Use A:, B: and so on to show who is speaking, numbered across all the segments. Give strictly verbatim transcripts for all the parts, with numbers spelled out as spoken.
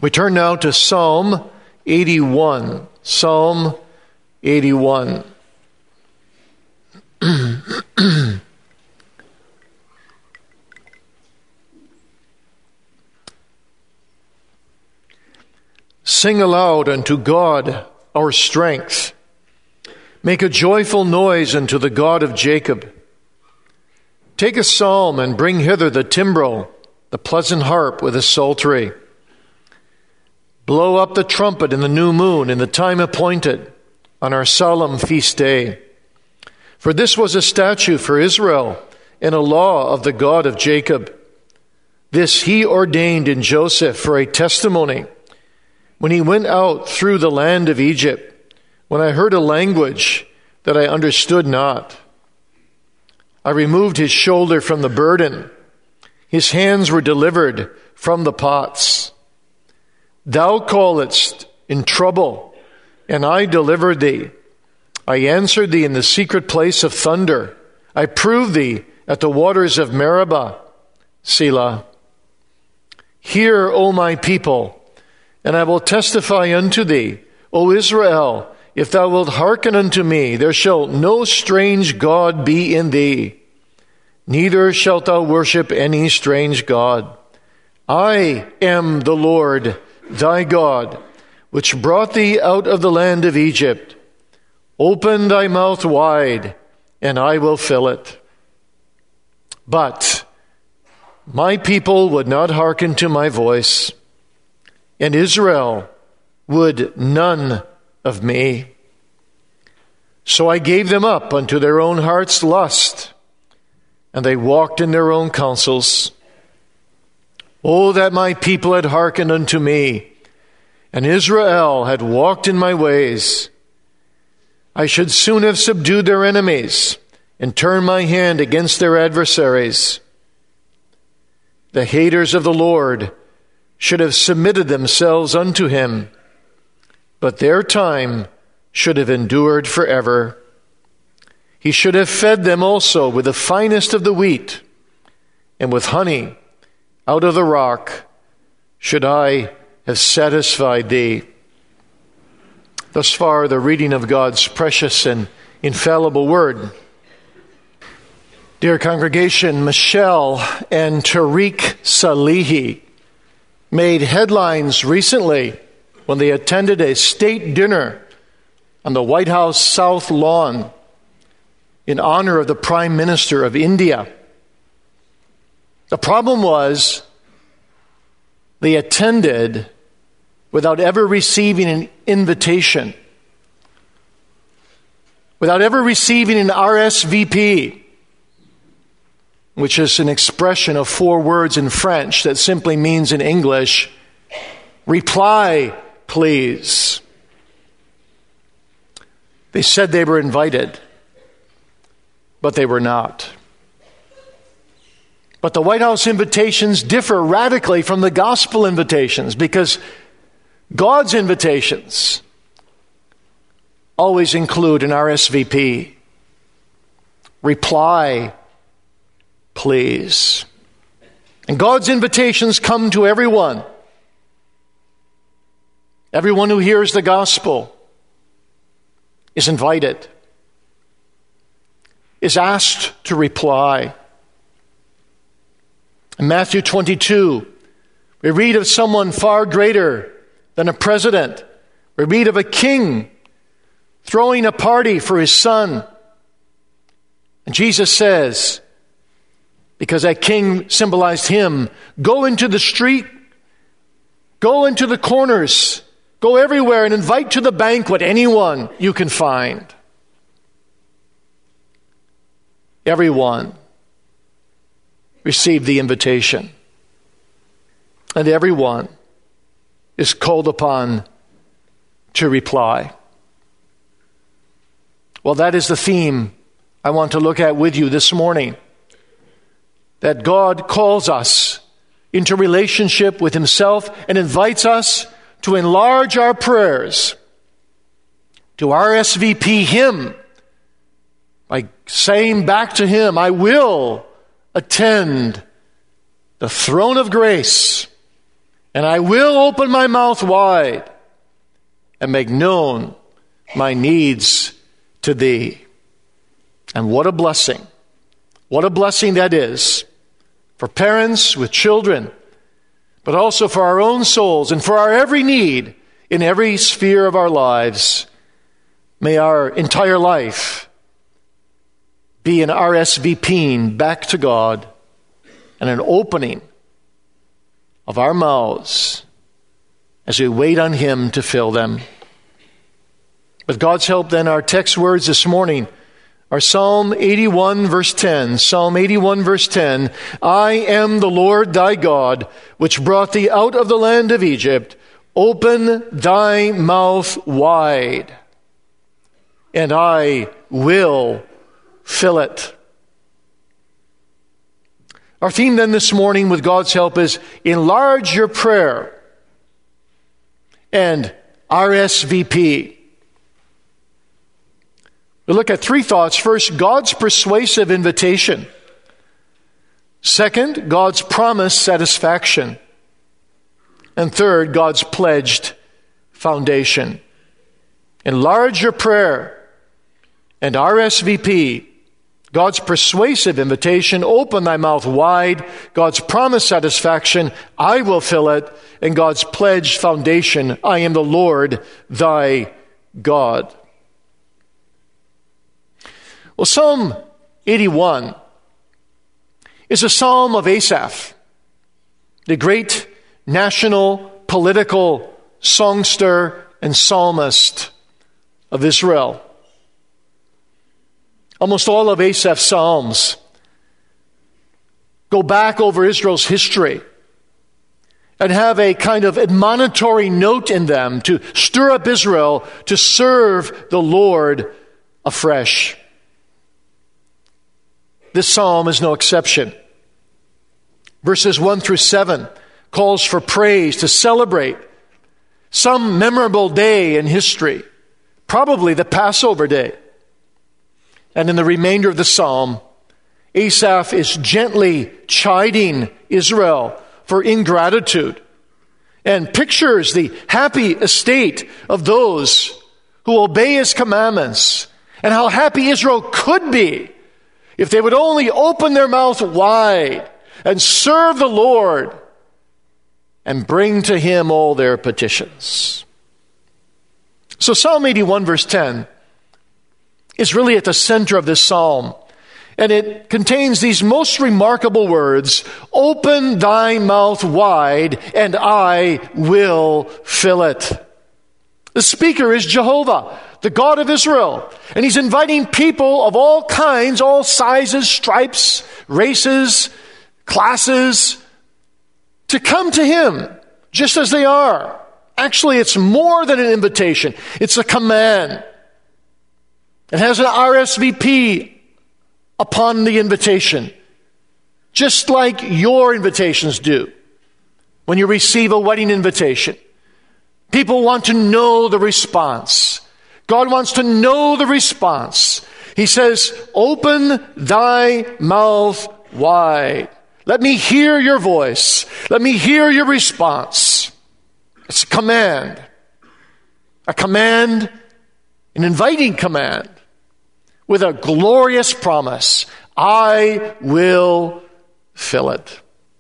A: We turn now to Psalm eighty-one. Psalm eighty-one. Sing aloud unto God our strength. Make a joyful noise unto the God of Jacob. Take a psalm and bring hither the timbrel, the pleasant harp with a psaltery. Blow up the trumpet in the new moon in the time appointed on our solemn feast day. For this was a statute for Israel and a law of the God of Jacob. This he ordained in Joseph for a testimony when he went out through the land of Egypt, when I heard a language that I understood not. I removed his shoulder from the burden. His hands were delivered from the pots. Thou calledst in trouble, and I delivered thee. I answered thee in the secret place of thunder. I proved thee at the waters of Meribah. Selah. Hear, O my people, and I will testify unto thee, O Israel, if thou wilt hearken unto me, there shall no strange God be in thee, neither shalt thou worship any strange God. I am the Lord thy God, which brought thee out of the land of Egypt. Open thy mouth wide, and I will fill it. But my people would not hearken to my voice, and Israel would none of me. So I gave them up unto their own heart's lust, and they walked in their own counsels. Oh, that my people had hearkened unto me, and Israel had walked in my ways. I should soon have subdued their enemies and turned my hand against their adversaries. The haters of the Lord should have submitted themselves unto him, but their time should have endured forever. He should have fed them also with the finest of the wheat, and with honey out of the rock should I have satisfied thee. Thus far, the reading of God's precious and infallible word. Dear congregation, Michelle and Tariq Salehi made headlines recently when they attended a state dinner on the White House South Lawn in honor of the Prime Minister of India. The problem was they attended without ever receiving an invitation, without ever receiving an R S V P, which is an expression of four words in French that simply means in English, reply, please. They said they were invited, but they were not. But the White House invitations differ radically from the gospel invitations, because God's invitations always include an R S V P. Reply, please. And God's invitations come to everyone. Everyone who hears the gospel is invited, is asked to reply. In Matthew twenty-two, we read of someone far greater than a president. We read of a king throwing a party for his son. And Jesus says, because that king symbolized him, go into the street, go into the corners, go everywhere and invite to the banquet anyone you can find. Everyone received the invitation, and everyone is called upon to reply. Well, that is the theme I want to look at with you this morning. That God calls us into relationship with himself and invites us to enlarge our prayers, to R S V P him by saying back to him, I will attend the throne of grace and I will open my mouth wide and make known my needs to thee. And what a blessing. What a blessing that is for parents with children, but also for our own souls and for our every need in every sphere of our lives. May our entire life be an R S V P back to God and an opening of our mouths as we wait on Him to fill them. With God's help, then, our text words this morning are Psalm eighty-one, verse ten. Psalm eighty-one, verse ten. I am the Lord thy God, which brought thee out of the land of Egypt. Open thy mouth wide, and I will fill it. Our theme then this morning, with God's help, is enlarge your prayer and R S V P. We'll look at three thoughts. First, God's persuasive invitation. Second, God's promised satisfaction. And third, God's pledged foundation. Enlarge your prayer and R S V P. God's persuasive invitation, open thy mouth wide. God's promised satisfaction, I will fill it. And God's pledged foundation, I am the Lord thy God. Well, Psalm eighty-one is a psalm of Asaph, the great national political songster and psalmist of Israel. Almost all of Asaph's psalms go back over Israel's history and have a kind of admonitory note in them to stir up Israel to serve the Lord afresh. This psalm is no exception. Verses one through seven calls for praise to celebrate some memorable day in history, probably the Passover day. And in the remainder of the psalm, Asaph is gently chiding Israel for ingratitude and pictures the happy estate of those who obey his commandments and how happy Israel could be if they would only open their mouth wide and serve the Lord and bring to Him all their petitions. So Psalm eighty-one, verse ten, is really at the center of this psalm. And it contains these most remarkable words, open thy mouth wide, and I will fill it. The speaker is Jehovah, the God of Israel. And He's inviting people of all kinds, all sizes, stripes, races, classes, to come to Him just as they are. Actually, it's more than an invitation. It's a command. It has an R S V P upon the invitation, just like your invitations do. When you receive a wedding invitation, people want to know the response. God wants to know the response. He says, open thy mouth wide. Let me hear your voice. Let me hear your response. It's a command. A command, an inviting command, with a glorious promise. I will fill it.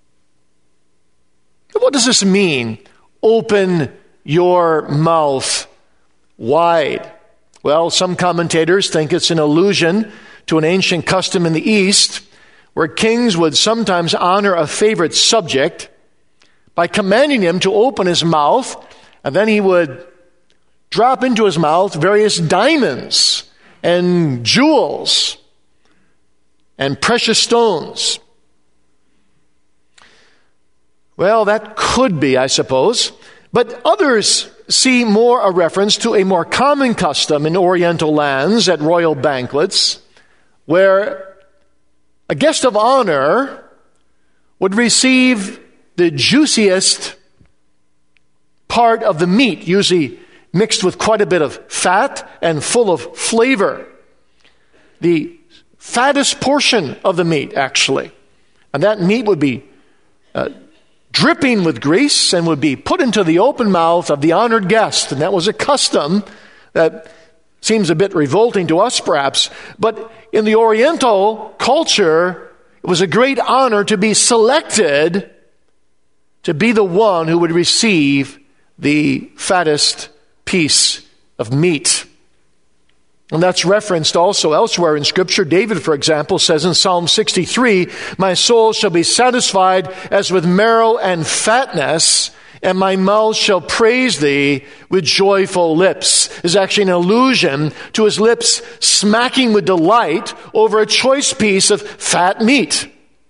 A: What does this mean? Open your mouth wide. Well, some commentators think it's an allusion to an ancient custom in the East where kings would sometimes honor a favorite subject by commanding him to open his mouth, and then he would drop into his mouth various diamonds and jewels and precious stones. Well, that could be, I suppose. But others see more a reference to a more common custom in Oriental lands at royal banquets, where a guest of honor would receive the juiciest part of the meat, usually mixed with quite a bit of fat and full of flavor. The fattest portion of the meat, actually. And that meat would be uh, dripping with grease, and would be put into the open mouth of the honored guest. And that was a custom that seems a bit revolting to us perhaps, but in the Oriental culture, it was a great honor to be selected to be the one who would receive the fattest piece of meat. And that's referenced also elsewhere in Scripture. David, for example, says in Psalm sixty-three, "My soul shall be satisfied as with marrow and fatness, and my mouth shall praise thee with joyful lips." Is actually an allusion to his lips smacking with delight over a choice piece of fat meat.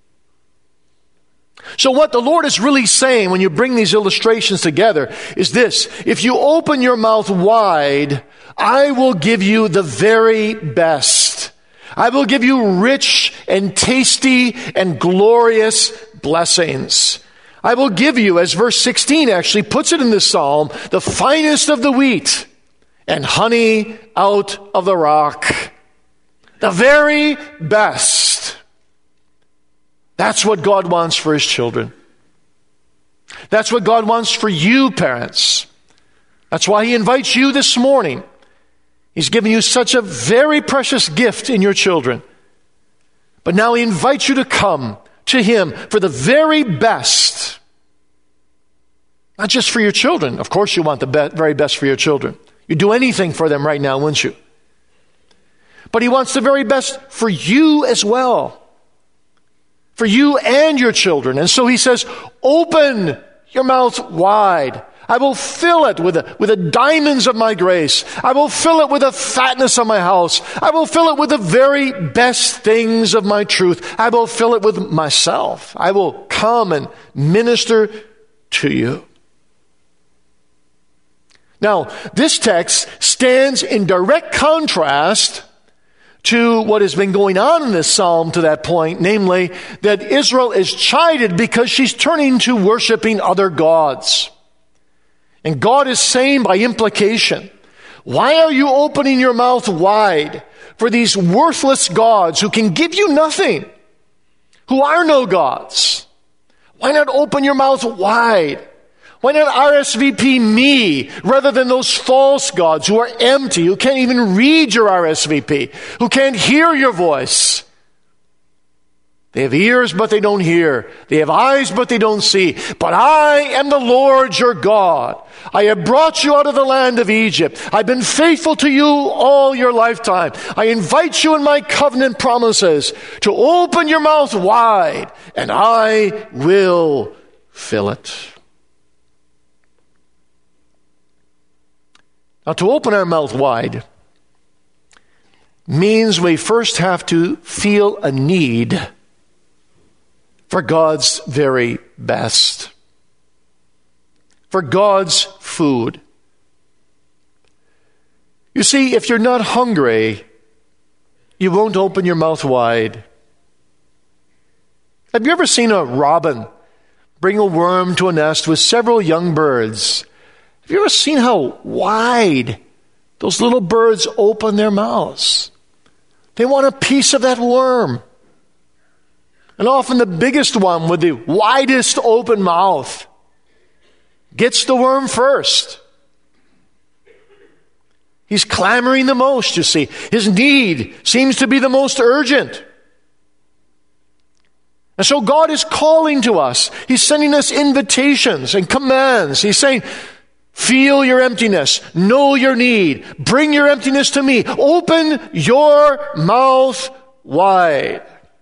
A: So what the Lord is really saying when you bring these illustrations together is this: if you open your mouth wide, I will give you the very best. I will give you rich and tasty and glorious blessings. I will give you, as verse sixteen actually puts it in this psalm, the finest of the wheat and honey out of the rock. The very best. That's what God wants for his children. That's what God wants for you, parents. That's why he invites you this morning. He's given you such a very precious gift in your children. But now he invites you to come to him for the very best. Not just for your children. Of course you want the be- very best for your children. You'd do anything for them right now, wouldn't you? But he wants the very best for you as well. For you and your children. And so he says, open your mouth wide. I will fill it with the, with the diamonds of my grace. I will fill it with the fatness of my house. I will fill it with the very best things of my truth. I will fill it with myself. I will come and minister to you. Now, this text stands in direct contrast to what has been going on in this psalm to that point, namely that Israel is chided because she's turning to worshiping other gods. And God is saying by implication, why are you opening your mouth wide for these worthless gods who can give you nothing, who are no gods? Why not open your mouth wide? Why not R S V P me rather than those false gods who are empty, who can't even read your R S V P, who can't hear your voice? They have ears, but they don't hear. They have eyes, but they don't see. But I am the Lord your God. I have brought you out of the land of Egypt. I've been faithful to you all your lifetime. I invite you in my covenant promises to open your mouth wide, and I will fill it. Now, to open our mouth wide means we first have to feel a need for God's very best, for God's food. You see, if you're not hungry, you won't open your mouth wide. Have you ever seen a robin bring a worm to a nest with several young birds? Have you ever seen how wide those little birds open their mouths? They want a piece of that worm. And often the biggest one with the widest open mouth gets the worm first. He's clamoring the most, you see. His need seems to be the most urgent. And so God is calling to us. He's sending us invitations and commands. He's saying, feel your emptiness. Know your need. Bring your emptiness to me. Open your mouth wide.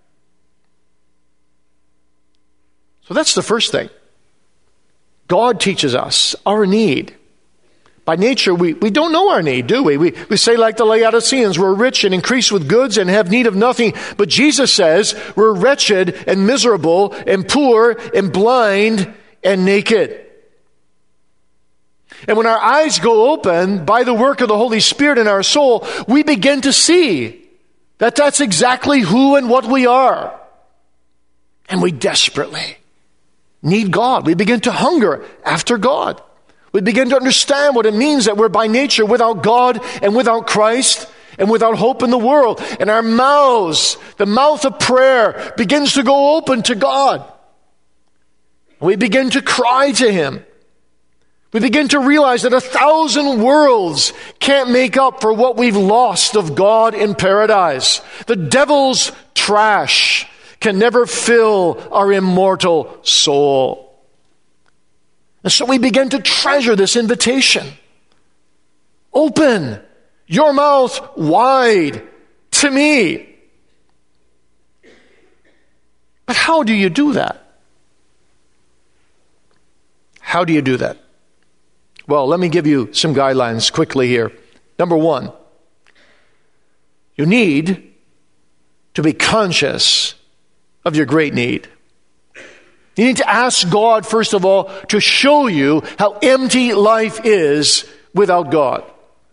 A: So that's the first thing. God teaches us our need. By nature, we, we don't know our need, do we? we? We say like the Laodiceans, we're rich and increased with goods and have need of nothing. But Jesus says we're wretched and miserable and poor and blind and naked. And when our eyes go open by the work of the Holy Spirit in our soul, we begin to see that that's exactly who and what we are. And we desperately need God. We begin to hunger after God. We begin to understand what it means that we're by nature without God and without Christ and without hope in the world. And our mouths, the mouth of prayer, begins to go open to God. We begin to cry to him. We begin to realize that a thousand worlds can't make up for what we've lost of God in paradise. The devil's trash can never fill our immortal soul. And so we begin to treasure this invitation. Open your mouth wide to me. But how do you do that? How do you do that? Well, let me give you some guidelines quickly here. Number one, you need to be conscious of your great need. You need to ask God, first of all, to show you how empty life is without God.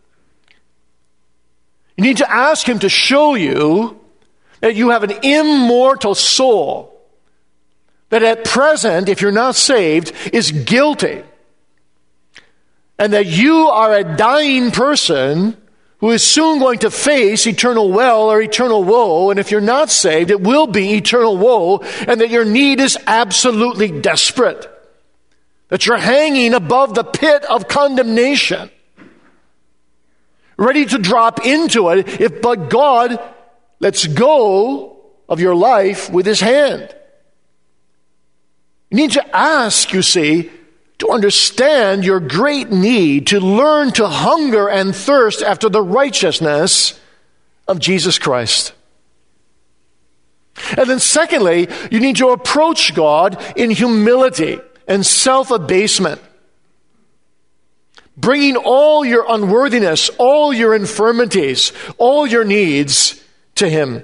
A: You need to ask him to show you that you have an immortal soul that at present, if you're not saved, is guilty. And that you are a dying person who is soon going to face eternal well or eternal woe. And if you're not saved, it will be eternal woe. And that your need is absolutely desperate. That you're hanging above the pit of condemnation, ready to drop into it if but God lets go of your life with his hand. You need to ask, you see, to understand your great need to learn to hunger and thirst after the righteousness of Jesus Christ. And then secondly, you need to approach God in humility and self-abasement, bringing all your unworthiness, all your infirmities, all your needs to him.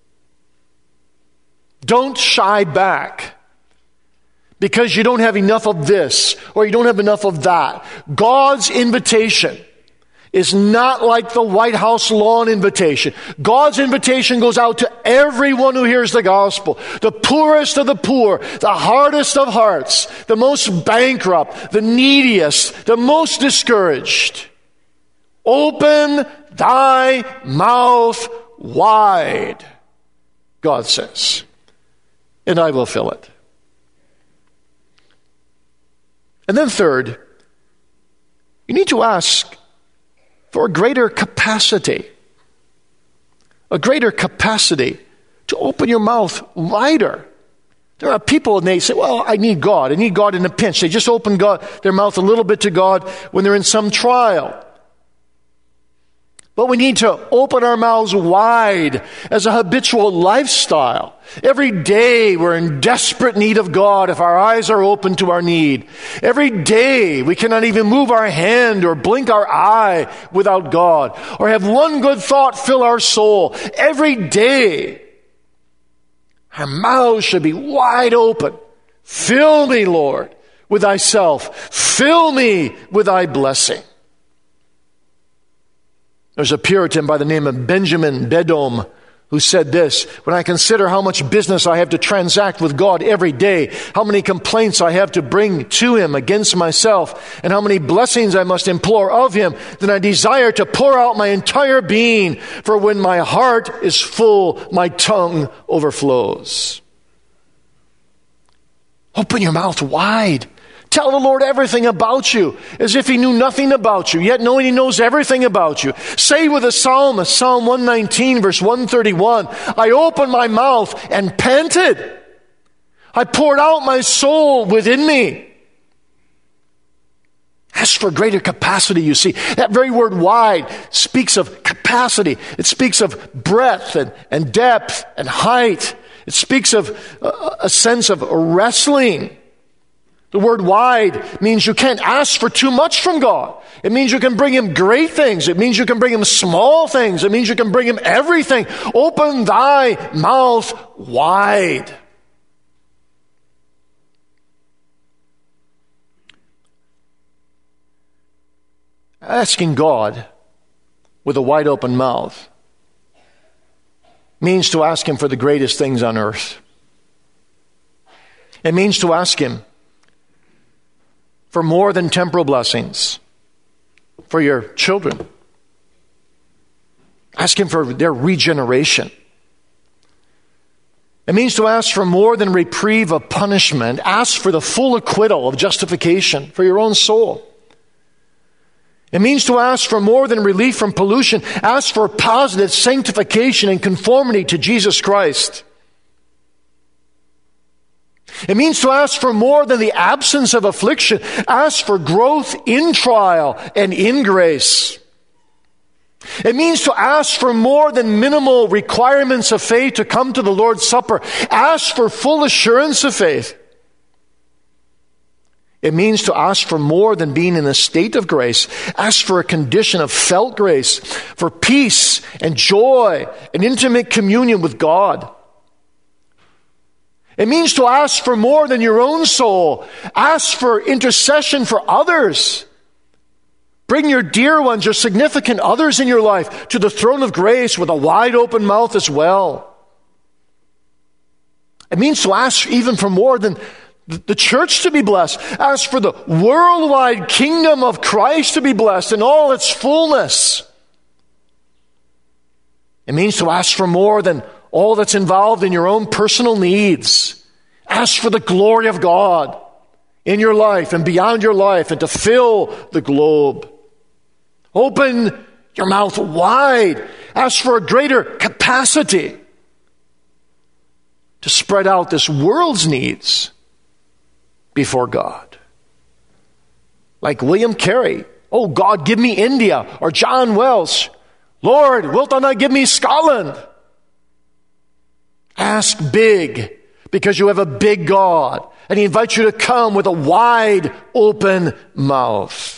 A: Don't shy back because you don't have enough of this or you don't have enough of that. God's invitation is not like the White House lawn invitation. God's invitation goes out to everyone who hears the gospel. The poorest of the poor, the hardest of hearts, the most bankrupt, the neediest, the most discouraged. Open thy mouth wide, God says, and I will fill it. And then third, you need to ask for a greater capacity, a greater capacity to open your mouth wider. There are people and they say, well, I need God. I need God in a pinch. They just open God, their mouth a little bit to God when they're in some trial. But we need to open our mouths wide as a habitual lifestyle. Every day we're in desperate need of God if our eyes are open to our need. Every day we cannot even move our hand or blink our eye without God or have one good thought fill our soul. Every day our mouths should be wide open. Fill me, Lord, with thyself. Fill me with thy blessing. There's a Puritan by the name of Benjamin Bedome who said this: when I consider how much business I have to transact with God every day, how many complaints I have to bring to him against myself, and how many blessings I must implore of him, then I desire to pour out my entire being, for when my heart is full, my tongue overflows. Open your mouth wide. Tell the Lord everything about you, as if he knew nothing about you, yet knowing he knows everything about you. Say with the psalmist, Psalm one nineteen, verse one thirty-one, I opened my mouth and panted. I poured out my soul within me. Ask for greater capacity, you see. That very word wide speaks of capacity. It speaks of breadth and, and depth and height. It speaks of a, a sense of wrestling. The word wide means you can't ask for too much from God. It means you can bring him great things. It means you can bring him small things. It means you can bring him everything. Open thy mouth wide. Asking God with a wide open mouth means to ask him for the greatest things on earth. It means to ask him for more than temporal blessings for your children. Ask him for their regeneration. It means to ask for more than reprieve of punishment. Ask for the full acquittal of justification for your own soul. It means to ask for more than relief from pollution. Ask for positive sanctification and conformity to Jesus Christ. It means to ask for more than the absence of affliction. Ask for growth in trial and in grace. It means to ask for more than minimal requirements of faith to come to the Lord's Supper. Ask for full assurance of faith. It means to ask for more than being in a state of grace. Ask for a condition of felt grace, for peace and joy and intimate communion with God. It means to ask for more than your own soul. Ask for intercession for others. Bring your dear ones, your significant others in your life to the throne of grace with a wide open mouth as well. It means to ask even for more than the church to be blessed. Ask for the worldwide kingdom of Christ to be blessed in all its fullness. It means to ask for more than all that's involved in your own personal needs. Ask for the glory of God in your life and beyond your life and to fill the globe. Open your mouth wide. Ask for a greater capacity to spread out this world's needs before God. Like William Carey, oh God, give me India. Or John Welsh, Lord, wilt thou not give me Scotland? Ask big, because you have a big God, and He invites you to come with a wide open mouth.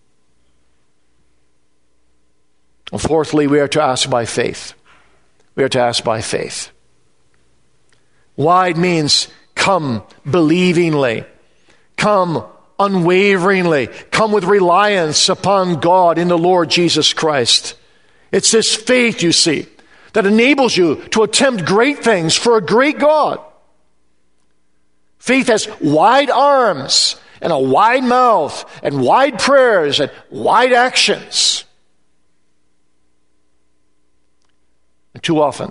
A: And fourthly, we are to ask by faith. We are to ask by faith. Wide means come believingly, come unwaveringly, come with reliance upon God in the Lord Jesus Christ. It's this faith, you see, that enables you to attempt great things for a great God. Faith has wide arms and a wide mouth and wide prayers and wide actions. And too often,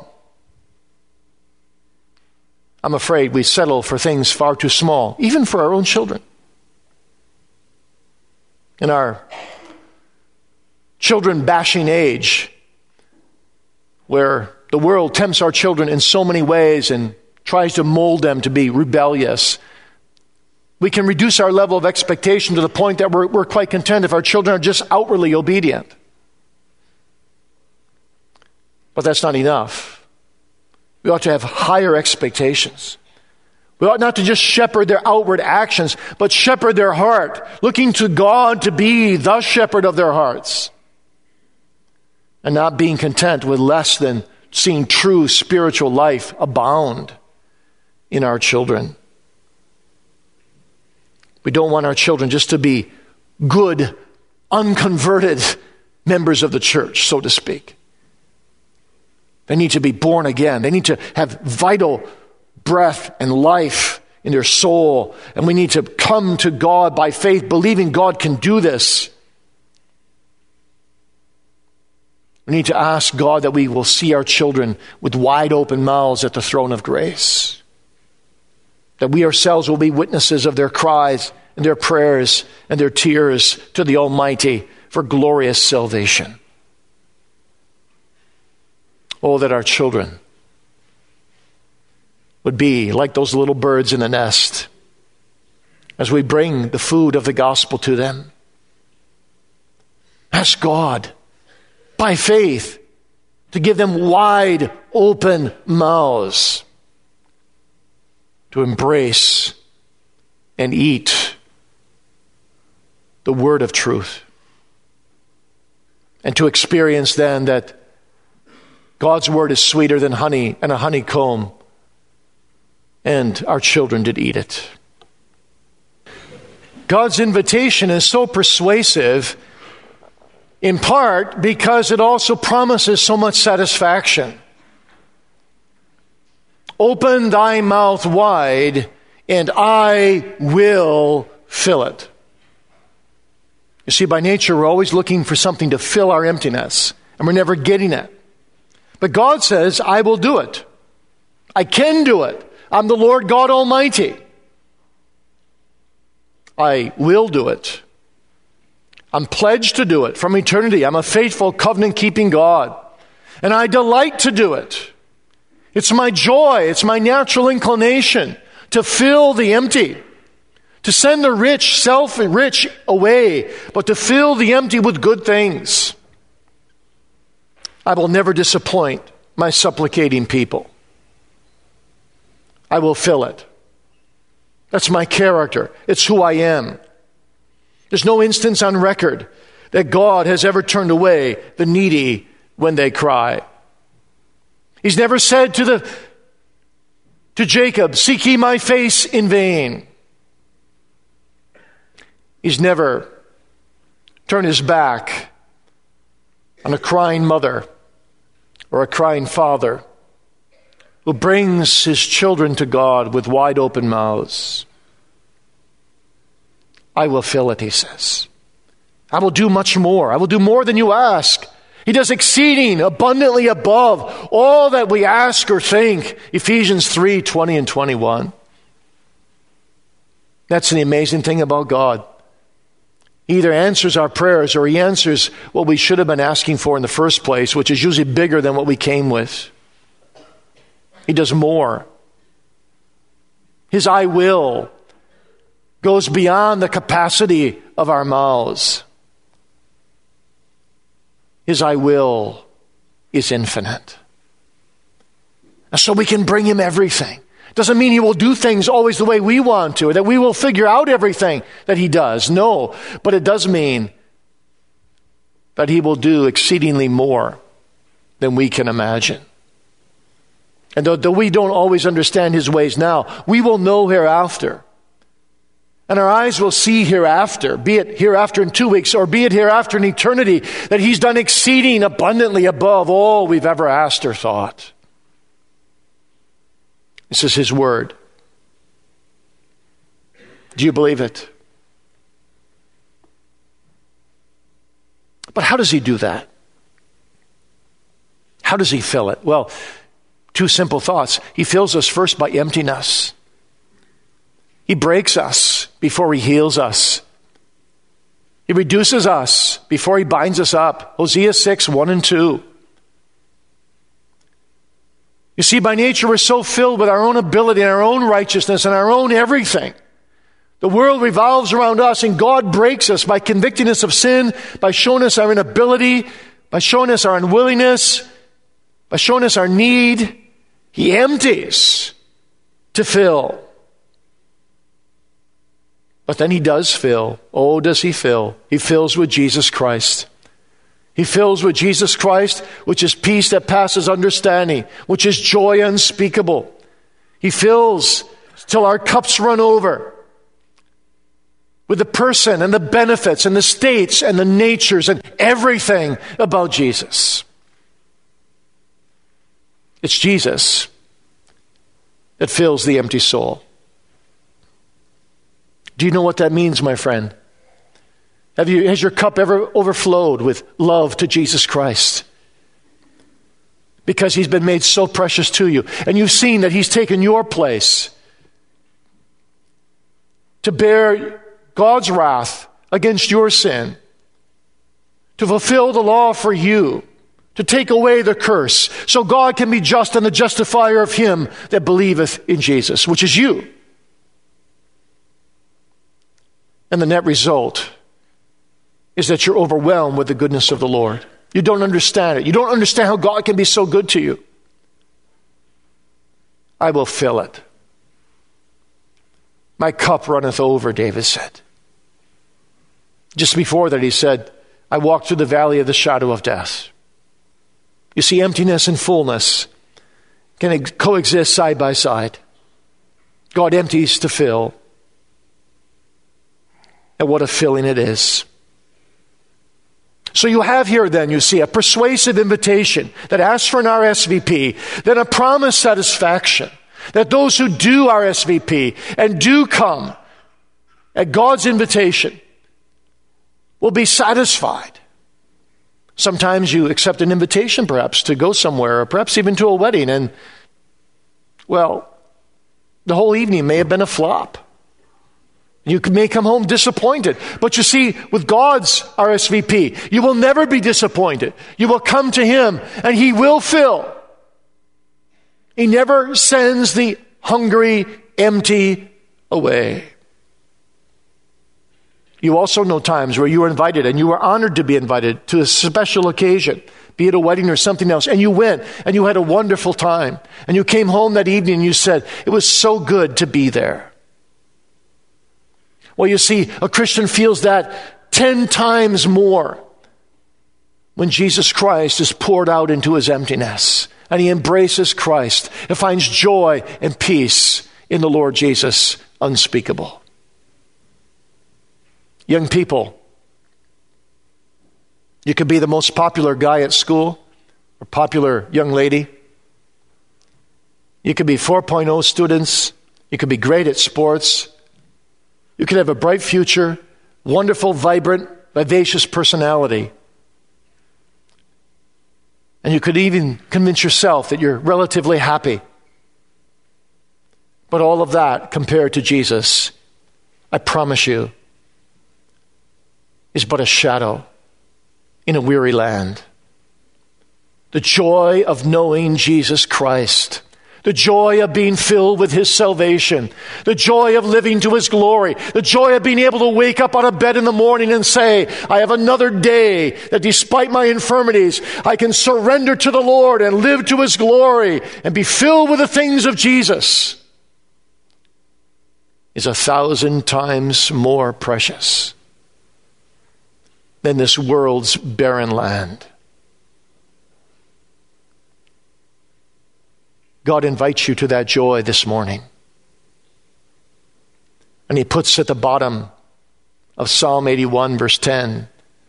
A: I'm afraid we settle for things far too small, even for our own children. In our children-bashing age, where the world tempts our children in so many ways and tries to mold them to be rebellious, we can reduce our level of expectation to the point that we're, we're quite content if our children are just outwardly obedient. But that's not enough. We ought to have higher expectations. We ought not to just shepherd their outward actions, but shepherd their heart, looking to God to be the shepherd of their hearts, and not being content with less than seeing true spiritual life abound in our children. We don't want our children just to be good, unconverted members of the church, so to speak. They need to be born again. They need to have vital breath and life in their soul. And we need to come to God by faith, believing God can do this. We need to ask God that we will see our children with wide open mouths at the throne of grace. That we ourselves will be witnesses of their cries and their prayers and their tears to the Almighty for glorious salvation. Oh, that our children would be like those little birds in the nest as we bring the food of the gospel to them. Ask God, by faith, to give them wide open mouths to embrace and eat the word of truth, and to experience then that God's word is sweeter than honey and a honeycomb, and our children did eat it. God's invitation is so persuasive, in part because it also promises so much satisfaction. Open thy mouth wide, and I will fill it. You see, by nature, we're always looking for something to fill our emptiness, and we're never getting it. But God says, I will do it. I can do it. I'm the Lord God Almighty. I will do it. I'm pledged to do it from eternity. I'm a faithful, covenant-keeping God. And I delight to do it. It's my joy. It's my natural inclination to fill the empty. To send the rich, self-rich away, but to fill the empty with good things. I will never disappoint my supplicating people. I will fill it. That's my character. It's who I am. There's no instance on record that God has ever turned away the needy when they cry. He's never said to the to Jacob, "Seek ye my face in vain." He's never turned his back on a crying mother or a crying father who brings his children to God with wide open mouths. I will fill it, he says. I will do much more. I will do more than you ask. He does exceeding abundantly above all that we ask or think. Ephesians three, twenty and twenty-one. That's the amazing thing about God. He either answers our prayers or he answers what we should have been asking for in the first place, which is usually bigger than what we came with. He does more. His I will goes beyond the capacity of our mouths. His I will is infinite. And so we can bring him everything. Doesn't mean he will do things always the way we want to, or that we will figure out everything that he does. No, but it does mean that he will do exceedingly more than we can imagine. And though, though we don't always understand his ways now, we will know hereafter. And our eyes will see hereafter, be it hereafter in two weeks or be it hereafter in eternity, that he's done exceeding abundantly above all we've ever asked or thought. This is his word. Do you believe it? But how does he do that? How does he fill it? Well, two simple thoughts. He fills us first by emptying us. He breaks us before he heals us. He reduces us before he binds us up. Hosea six, one and two. You see, by nature we're so filled with our own ability and our own righteousness and our own everything. The world revolves around us, and God breaks us by convicting us of sin, by showing us our inability, by showing us our unwillingness, by showing us our need. He empties to fill. But then he does fill. Oh, does he fill? He fills with Jesus Christ. He fills with Jesus Christ, which is peace that passes understanding, which is joy unspeakable. He fills till our cups run over with the person and the benefits and the states and the natures and everything about Jesus. It's Jesus that fills the empty soul. Do you know what that means, my friend? Have you, has your cup ever overflowed with love to Jesus Christ? Because he's been made so precious to you. And you've seen that he's taken your place to bear God's wrath against your sin, to fulfill the law for you, to take away the curse, so God can be just and the justifier of him that believeth in Jesus, which is you. And the net result is that you're overwhelmed with the goodness of the Lord. You don't understand it. You don't understand how God can be so good to you. I will fill it. My cup runneth over, David said. Just before that he said, I walk through the valley of the shadow of death. You see, emptiness and fullness can coexist side by side. God empties to fill. And what a filling it is. So you have here then, you see, a persuasive invitation that asks for an R S V P, then a promised satisfaction that those who do R S V P and do come at God's invitation will be satisfied. Sometimes you accept an invitation perhaps to go somewhere, or perhaps even to a wedding, and Well, the whole evening may have been a flop. You may come home disappointed. But you see, with God's R S V P, you will never be disappointed. You will come to Him and He will fill. He never sends the hungry, empty away. You also know times where you were invited and you were honored to be invited to a special occasion, be it a wedding or something else, and you went and you had a wonderful time. And you came home that evening and you said, it was so good to be there. Well, you see, a Christian feels that ten times more when Jesus Christ is poured out into his emptiness and he embraces Christ and finds joy and peace in the Lord Jesus unspeakable. Young people, you could be the most popular guy at school or popular young lady. You could be four point oh students. You could be great at sports. You could have a bright future, wonderful, vibrant, vivacious personality. And you could even convince yourself that you're relatively happy. But all of that compared to Jesus, I promise you, is but a shadow in a weary land. The joy of knowing Jesus Christ, the joy of being filled with His salvation, the joy of living to His glory, the joy of being able to wake up on a bed in the morning and say, I have another day that despite my infirmities, I can surrender to the Lord and live to His glory and be filled with the things of Jesus, is a thousand times more precious than this world's barren land. God invites you to that joy this morning. And He puts at the bottom of Psalm eighty-one, verse ten,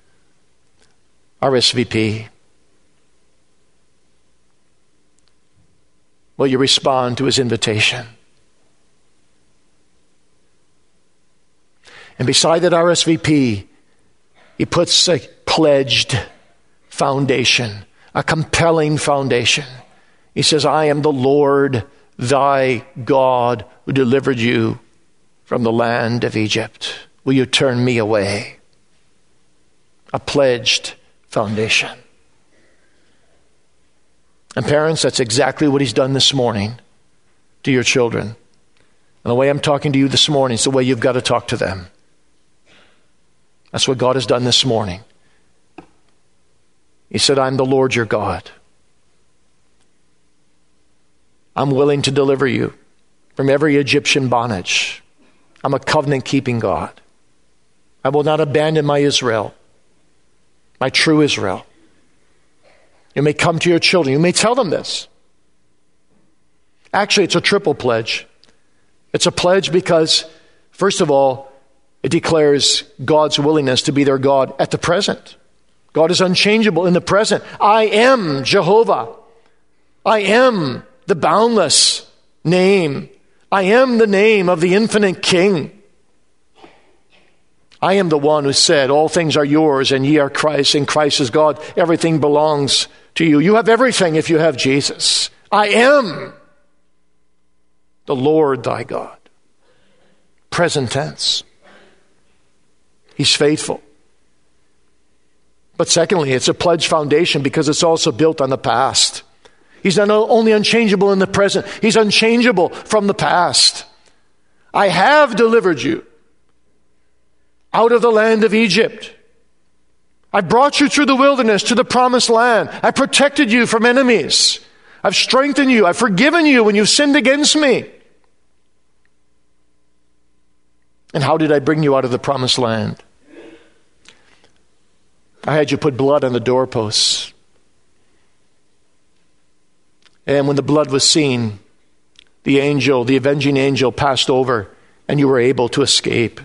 A: R S V P. Will you respond to His invitation? And beside that R S V P, He puts a pledged foundation, a compelling foundation. He says, I am the Lord thy God who delivered you from the land of Egypt. Will you turn me away? A pledged foundation. And parents, that's exactly what He's done this morning to your children. And the way I'm talking to you this morning is the way you've got to talk to them. That's what God has done this morning. He said, I'm the Lord your God. I'm willing to deliver you from every Egyptian bondage. I'm a covenant-keeping God. I will not abandon my Israel, my true Israel. You may come to your children. You may tell them this. Actually, it's a triple pledge. It's a pledge because, first of all, it declares God's willingness to be their God at the present. God is unchangeable in the present. I am Jehovah. I am the boundless name. I am the name of the infinite King. I am the one who said, all things are yours and ye are Christ, and Christ is God. Everything belongs to you. You have everything if you have Jesus. I am the Lord thy God. Present tense. He's faithful. But secondly, it's a pledged foundation because it's also built on the past. He's not only unchangeable in the present, He's unchangeable from the past. I have delivered you out of the land of Egypt. I brought you through the wilderness to the promised land. I protected you from enemies. I've strengthened you. I've forgiven you when you've sinned against me. And how did I bring you out of the promised land? I had you put blood on the doorposts. And when the blood was seen, the angel, the avenging angel, passed over and you were able to escape.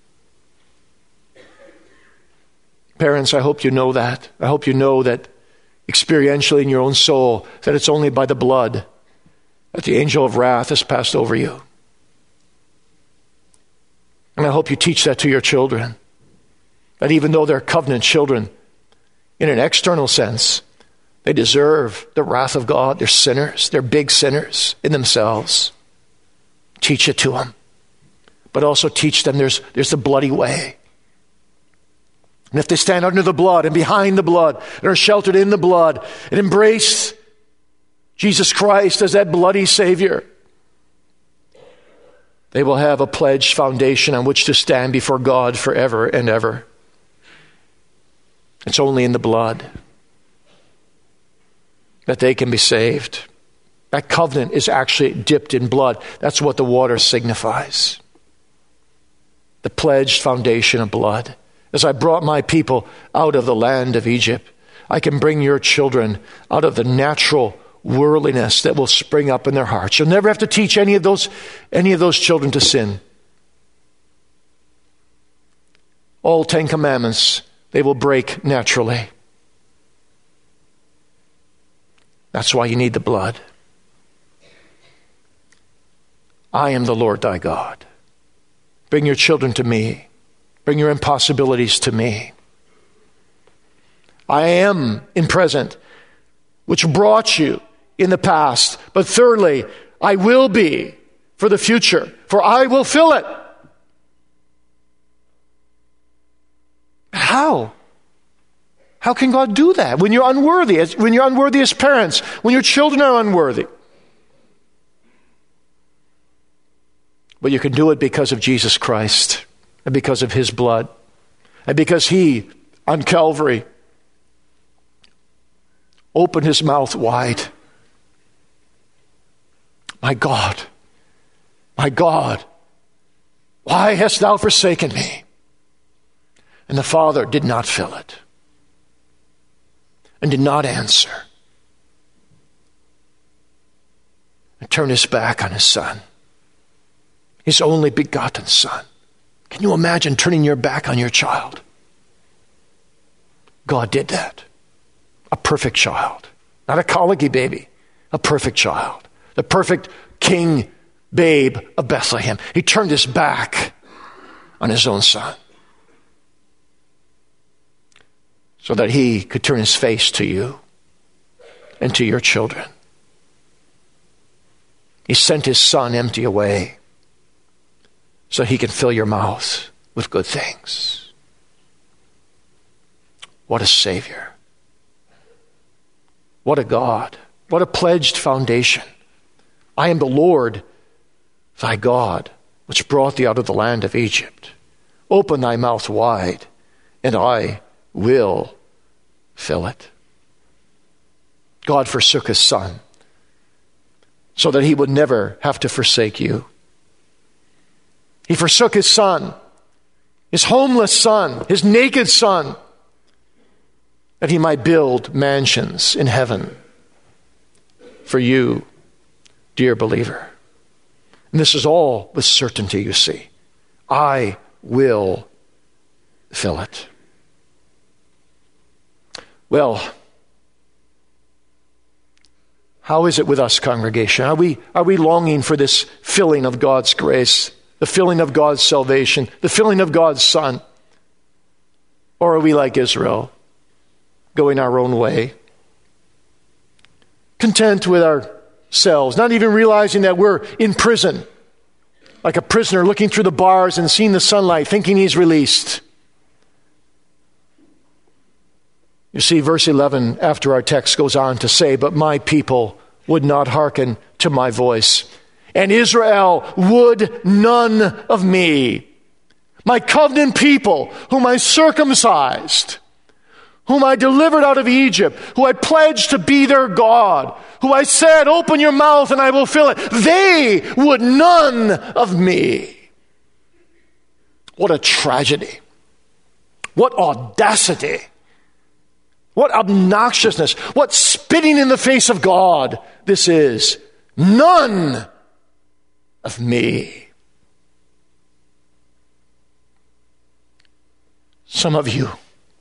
A: Parents, I hope you know that. I hope you know that experientially in your own soul, that it's only by the blood that the angel of wrath has passed over you. And I hope you teach that to your children. That even though they're covenant children, in an external sense, They deserve the wrath of God. They're sinners. They're big sinners in themselves. Teach it to them. But also teach them there's, there's the bloody way. And if they stand under the blood and behind the blood and are sheltered in the blood and embrace Jesus Christ as that bloody Savior, they will have a pledged foundation on which to stand before God forever and ever. It's only in the blood that they can be saved. That covenant is actually dipped in blood. That's what the water signifies. The pledged foundation of blood. As I brought my people out of the land of Egypt, I can bring your children out of the natural worldliness that will spring up in their hearts. You'll never have to teach any of those, any of those children to sin. All Ten Commandments, they will break naturally. That's why you need the blood. I am the Lord thy God. Bring your children to me. Bring your impossibilities to me. I am in present, which brought you in the past. But thirdly, I will be for the future, for I will fill it. How? How can God do that when you're unworthy, when you're unworthy as parents, when your children are unworthy? But you can do it because of Jesus Christ and because of his blood and because he, on Calvary, opened his mouth wide. My God, my God, why hast thou forsaken me? And the Father did not fill it and did not answer and turned his back on his Son, his only begotten Son. Can you imagine turning your back on your child? God did that. A perfect child. Not a colicky baby. A perfect child. The perfect king babe of Bethlehem. He turned his back on his own Son so that he could turn his face to you and to your children. He sent his Son empty away so he can fill your mouth with good things. What a Savior. What a God. What a pledged foundation. I am the Lord thy God, which brought thee out of the land of Egypt. Open thy mouth wide, and I will fill it. God forsook his Son so that he would never have to forsake you. He forsook his Son, his homeless Son, his naked Son, that he might build mansions in heaven for you, dear believer. And this is all with certainty, you see. I will fill it. Well, how is it with us, congregation? Are we, are we longing for this filling of God's grace, the filling of God's salvation, the filling of God's Son? Or are we like Israel, going our own way, content with ourselves, not even realizing that we're in prison, like a prisoner looking through the bars and seeing the sunlight, thinking he's released? You see, verse eleven, after our text, goes on to say, but my people would not hearken to my voice, and Israel would none of me. My covenant people, whom I circumcised, whom I delivered out of Egypt, who I pledged to be their God, who I said, open your mouth and I will fill it. They would none of me. What a tragedy. What audacity. What obnoxiousness. What spitting in the face of God this is. None of me. Some of you,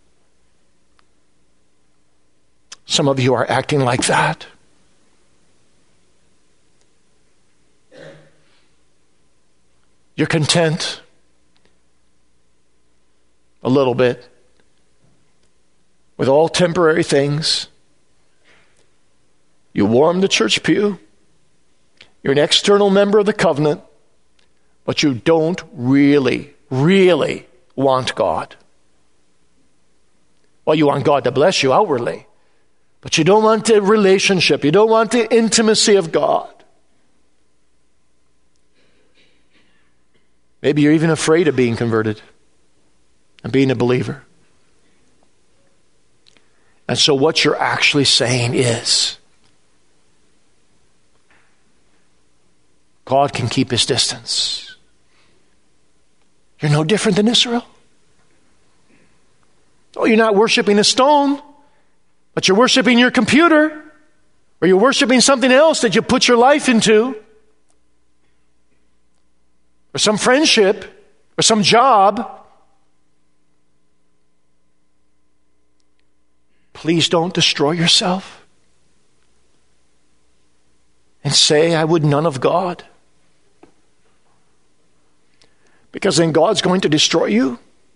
A: some of you are acting like that. You're content a little bit with all temporary things. You warm the church pew. You're an external member of the covenant, but you don't really, really want God. Well, you want God to bless you outwardly, but you don't want the relationship. You don't want the intimacy of God. Maybe you're even afraid of being converted and being a believer. And so what you're actually saying is, God can keep his distance. You're no different than Israel. Oh, you're not worshiping a stone, but you're worshiping your computer, or you're worshiping something else that you put your life into, or some friendship, or some job. Please don't destroy yourself and say, I would none of God. Because then God's going to destroy you.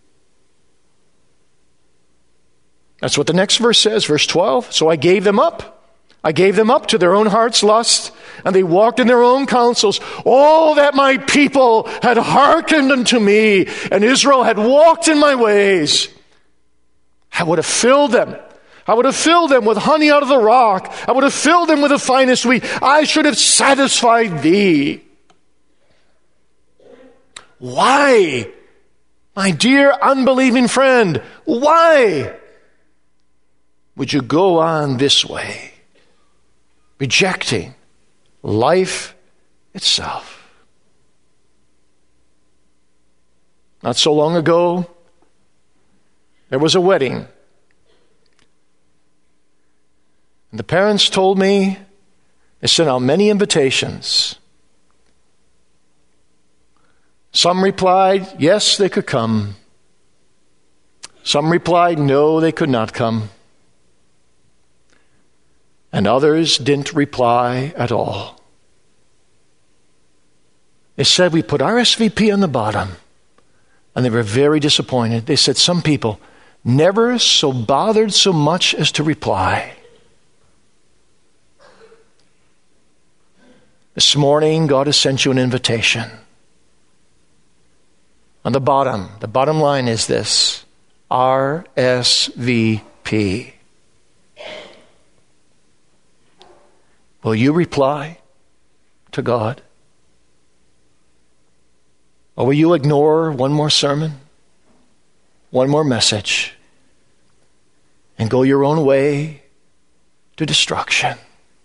A: That's what the next verse says, verse twelve. So I gave them up. I gave them up to their own heart's lust, and they walked in their own counsels. Oh, that my people had hearkened unto me, and Israel had walked in my ways. I would have filled them. I would have filled them with honey out of the rock. I would have filled them with the finest wheat. I should have satisfied thee. Why? My dear unbelieving friend, why would you go on this way, rejecting life itself? Not so long ago, there was a wedding. And the parents told me they sent out many invitations. Some replied, yes, they could come. Some replied, no, they could not come. And others didn't reply at all. They said, we put R S V P on the bottom. And they were very disappointed. They said, some people never so bothered so much as to reply. This morning, God has sent you an invitation. On the bottom, the bottom line is this, R S V P. Will you reply to God? Or will you ignore one more sermon, one more message, and go your own way to destruction?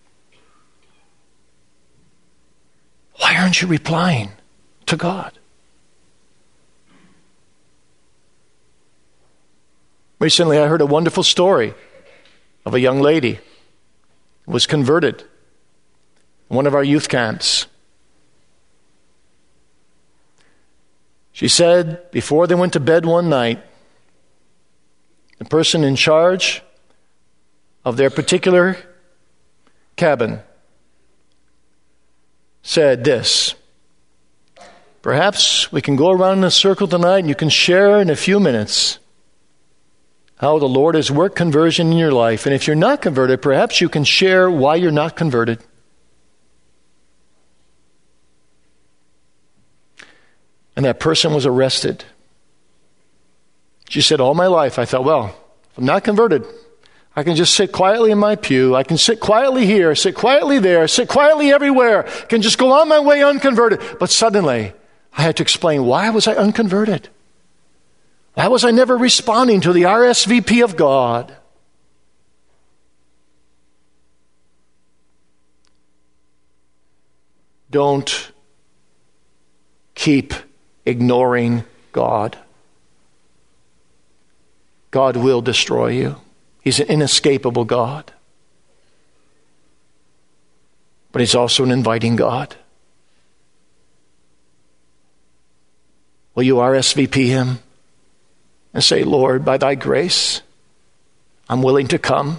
A: Why aren't you replying to God? Recently, I heard a wonderful story of a young lady who was converted in one of our youth camps. She said before they went to bed one night, the person in charge of their particular cabin said this, perhaps we can go around in a circle tonight and you can share in a few minutes how the Lord has worked conversion in your life. And if you're not converted, perhaps you can share why you're not converted. And that person was arrested. She said, all my life I thought, well, if I'm not converted, I can just sit quietly in my pew. I can sit quietly here, sit quietly there, sit quietly everywhere. I can just go on my way unconverted. But suddenly, I had to explain, why was I unconverted? Why was I never responding to the R S V P of God? Don't keep ignoring God. God will destroy you. He's an inescapable God. But he's also an inviting God. Will you R S V P him and say, Lord, by thy grace, I'm willing to come.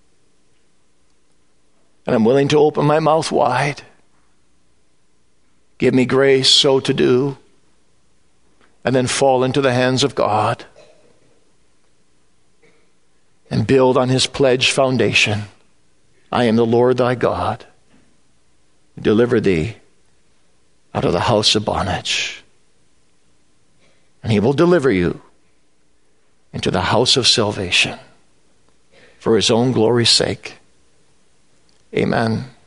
A: And I'm willing to open my mouth wide. Give me grace so to do. And then fall into the hands of God. And build on his pledged foundation I am the Lord thy God, who delivered thee out of the house of bondage. And he will deliver you into the house of salvation for his own glory's sake. Amen.